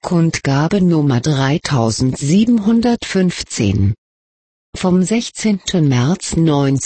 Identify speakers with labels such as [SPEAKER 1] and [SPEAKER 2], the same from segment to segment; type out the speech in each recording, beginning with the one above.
[SPEAKER 1] Kundgabe Nummer 3715. Vom 16. März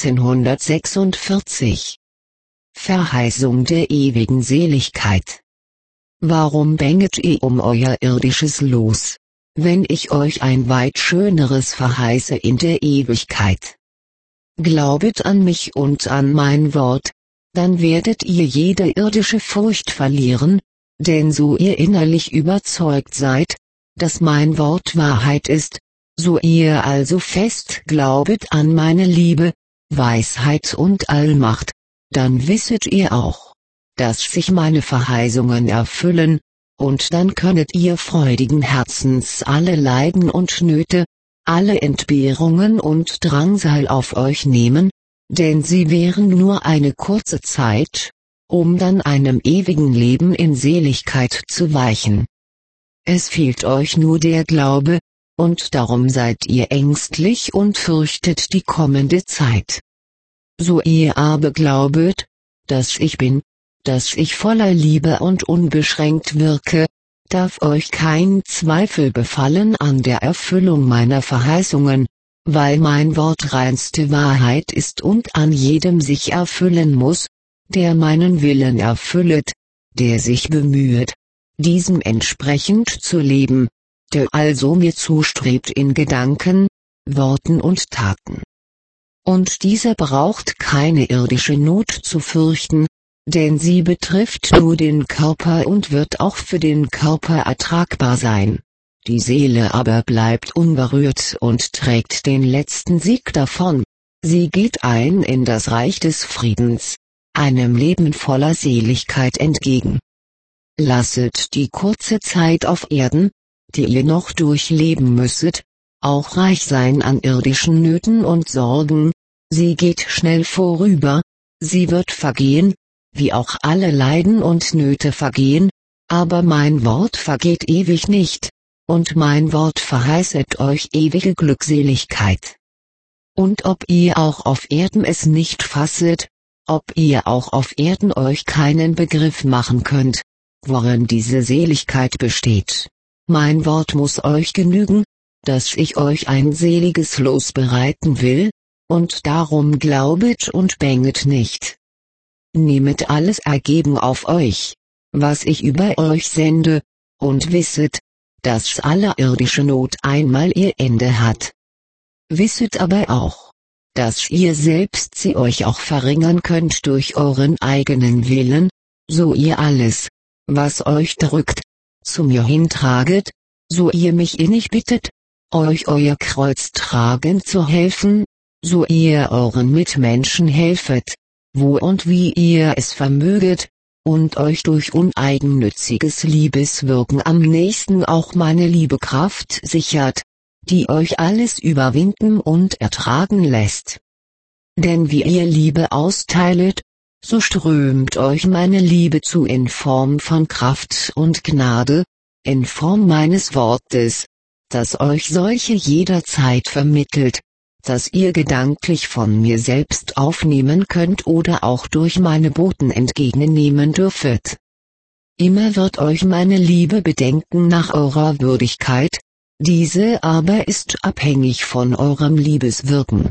[SPEAKER 1] 1946. Verheißung der ewigen Seligkeit. Warum bänget ihr um euer irdisches Los, wenn ich euch ein weit schöneres verheiße in der Ewigkeit? Glaubet an mich und an mein Wort, dann werdet ihr jede irdische Furcht verlieren, denn so ihr innerlich überzeugt seid, dass mein Wort Wahrheit ist, so ihr also fest glaubet an meine Liebe, Weisheit und Allmacht, dann wisset ihr auch, dass sich meine Verheißungen erfüllen, und dann könnet ihr freudigen Herzens alle Leiden und Nöte, alle Entbehrungen und Drangsal auf euch nehmen, denn sie wären nur eine kurze Zeit, um dann einem ewigen Leben in Seligkeit zu weichen. Es fehlt euch nur der Glaube, und darum seid ihr ängstlich und fürchtet die kommende Zeit. So ihr aber glaubet, dass ich bin, dass ich voller Liebe und unbeschränkt wirke, darf euch kein Zweifel befallen an der Erfüllung meiner Verheißungen, weil mein Wort reinste Wahrheit ist und an jedem sich erfüllen muss, der meinen Willen erfüllet, der sich bemühet, diesem entsprechend zu leben, der also mir zustrebt in Gedanken, Worten und Taten. Und dieser braucht keine irdische Not zu fürchten, denn sie betrifft nur den Körper und wird auch für den Körper ertragbar sein. Die Seele aber bleibt unberührt und trägt den letzten Sieg davon. Sie geht ein in das Reich des Friedens, einem Leben voller Seligkeit entgegen. Lasset die kurze Zeit auf Erden, die ihr noch durchleben müsset, auch reich sein an irdischen Nöten und Sorgen, sie geht schnell vorüber, sie wird vergehen, wie auch alle Leiden und Nöte vergehen, aber mein Wort vergeht ewig nicht, und mein Wort verheißet euch ewige Glückseligkeit. Und ob ihr auch auf Erden es nicht fasset, ob ihr auch auf Erden euch keinen Begriff machen könnt, worin diese Seligkeit besteht, mein Wort muss euch genügen, dass ich euch ein seliges Los bereiten will, und darum glaubet und bänget nicht. Nehmet alles ergeben auf euch, was ich über euch sende, und wisset, dass alle irdische Not einmal ihr Ende hat. Wisset aber auch, dass ihr selbst sie euch auch verringern könnt durch euren eigenen Willen, so ihr alles, was euch drückt, zu mir hintraget, so ihr mich innig bittet, euch euer Kreuz tragen zu helfen, so ihr euren Mitmenschen helfet, wo und wie ihr es vermöget, und euch durch uneigennütziges Liebeswirken am nächsten auch meine Liebekraft sichert, die euch alles überwinden und ertragen lässt. Denn wie ihr Liebe austeilet, so strömt euch meine Liebe zu in Form von Kraft und Gnade, in Form meines Wortes, das euch solche jederzeit vermittelt, dass ihr gedanklich von mir selbst aufnehmen könnt oder auch durch meine Boten entgegennehmen dürfet. Immer wird euch meine Liebe bedenken nach eurer Würdigkeit, diese aber ist abhängig von eurem Liebeswirken.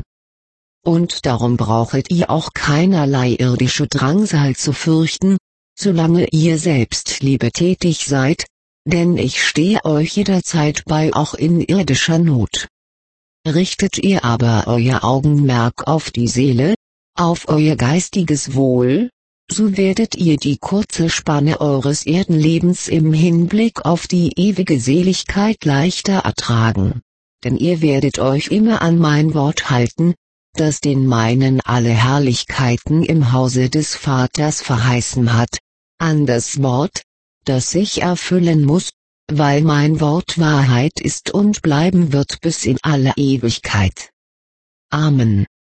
[SPEAKER 1] Und darum brauchet ihr auch keinerlei irdische Drangsal zu fürchten, solange ihr selbst liebetätig seid, denn ich stehe euch jederzeit bei auch in irdischer Not. Richtet ihr aber euer Augenmerk auf die Seele, auf euer geistiges Wohl, so werdet ihr die kurze Spanne eures Erdenlebens im Hinblick auf die ewige Seligkeit leichter ertragen. Denn ihr werdet euch immer an mein Wort halten, das den meinen alle Herrlichkeiten im Hause des Vaters verheißen hat, an das Wort, das sich erfüllen muss, weil mein Wort Wahrheit ist und bleiben wird bis in alle Ewigkeit. Amen.